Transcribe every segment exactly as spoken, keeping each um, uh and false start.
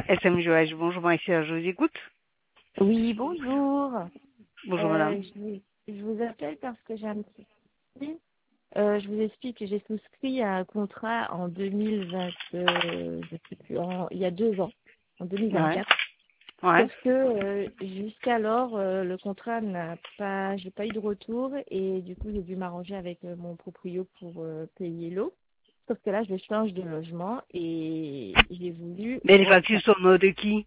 S M G H, bonjour, moi, ici, je vous écoute. Oui, bonjour. Bonjour, Euh, madame. je, vous, je vous appelle parce que j'ai un petit souci. Euh, je vous explique que j'ai souscrit à un contrat en deux mille vingt, euh, je sais plus, en- il y a deux ans, en Ouais, deux mille vingt-quatre. ouais. Sauf que euh, jusqu'alors, euh, le contrat n'a pas, j'ai pas eu de retour et du coup, j'ai dû m'arranger avec euh, mon proprio pour euh, payer l'eau. Sauf que là, je change de logement et j'ai voulu Mais les factures reprendre. sont au nom de qui?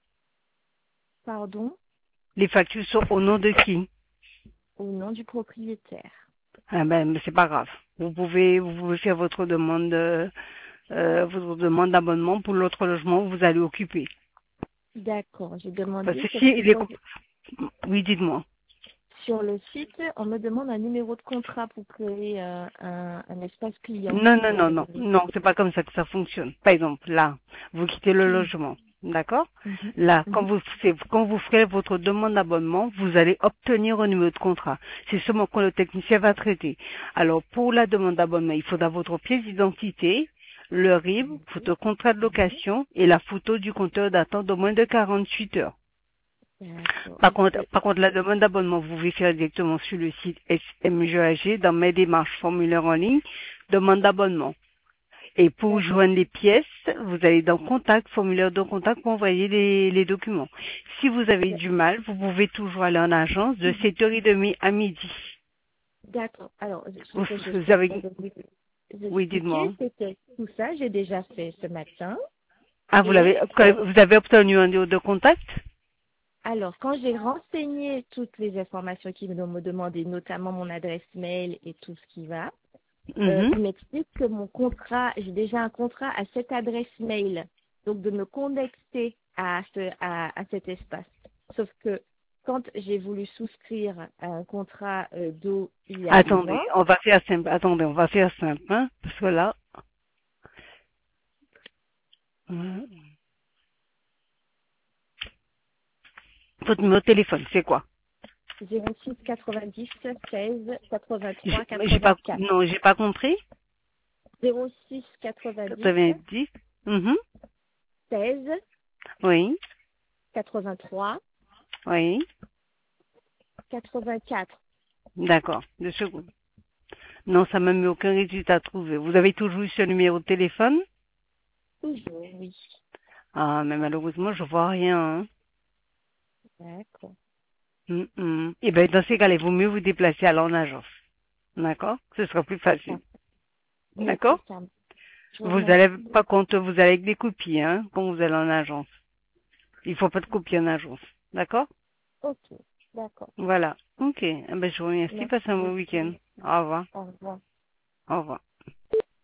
Pardon, Les factures sont au nom de qui? au nom du propriétaire. Ah ben, mais c'est pas grave. Vous pouvez, vous pouvez faire votre demande, euh, euh, votre demande d'abonnement pour l'autre logement où vous allez occuper. D'accord, j'ai Parce demandé, que sauf si que il est, quand co- oui, dites-moi. sur le site, on me demande un numéro de contrat pour créer euh, un, un espace client. Non, non, Donc, non, je non, vais- non, c'est pas comme ça que ça fonctionne. Par exemple, là, vous quittez le Mhm, logement, d'accord? mhm, Là, quand mhm. vous, c'est- quand vous ferez votre demande d'abonnement, vous allez obtenir un numéro de contrat. C'est seulement quand le technicien va traiter. Alors, pour la demande d'abonnement, il faudra votre pièce d'identité, le R I B, votre contrat de location et la photo du compteur datant de moins de quarante-huit heures. D'accord. Par contre, Euh, par contre, la demande d'abonnement, vous pouvez faire directement sur le site S M G A G dans mes démarches formulaire en ligne, demande d'abonnement. Et pour D'accord. joindre les pièces, vous allez dans contact, formulaire de contact pour envoyer les, les documents. Si vous avez du mal, vous pouvez toujours aller en agence de sept heures trente à midi. D'accord. Alors, ce Vous, que je vous cherche avez, à vous vous oui, expliquer, dites-moi. c'est que tout ça, j'ai déjà fait ce matin. Ah, vous Et l'avez, euh, vous avez obtenu un numéro de contact? alors, quand j'ai renseigné toutes les informations qu'ils m'ont demandé, notamment mon adresse mail et tout ce qui va, Euh, Mhm. il m'explique que mon contrat, j'ai déjà un contrat à cette adresse mail, donc de me connecter à, ce, à, à cet espace. Sauf que quand j'ai voulu souscrire à un contrat euh, d'eau il y a deux Attendez, ans, on va faire simple. Attendez, on va faire simple, hein, parce que là, hum, votre numéro de téléphone, c'est quoi? zéro six quatre-vingt-dix seize J'ai quatre-vingt-trois j'ai pas, quatre-vingt-quatre. non, j'ai pas compris. zéro six quatre-vingt-dix quatre-vingt-dix. Mhm. seize Oui, quatre-vingt-trois oui. quatre-vingt-quatre. D'accord. Deux secondes. Non, ça m'a mis aucun résultat trouvé. Vous avez toujours eu ce numéro de téléphone? Toujours, oui. Ah, mais malheureusement, je vois rien. Hein. D'accord. Hum, hum. Eh ben, dans ces cas-là, il vaut mieux vous déplacer à en agence. D'accord? Ce sera plus facile. D'accord. Ok, D'accord? ça me- Je vous Vous allez, remercie. par contre, vous allez avec des copies, hein, quand vous allez en agence. Il faut pas de copie en agence. D'accord? Ok, d'accord. Voilà. Ok. Eh ben, je vous remercie. Merci Passez un bon beaucoup. week-end. Au revoir. Au revoir. Au revoir.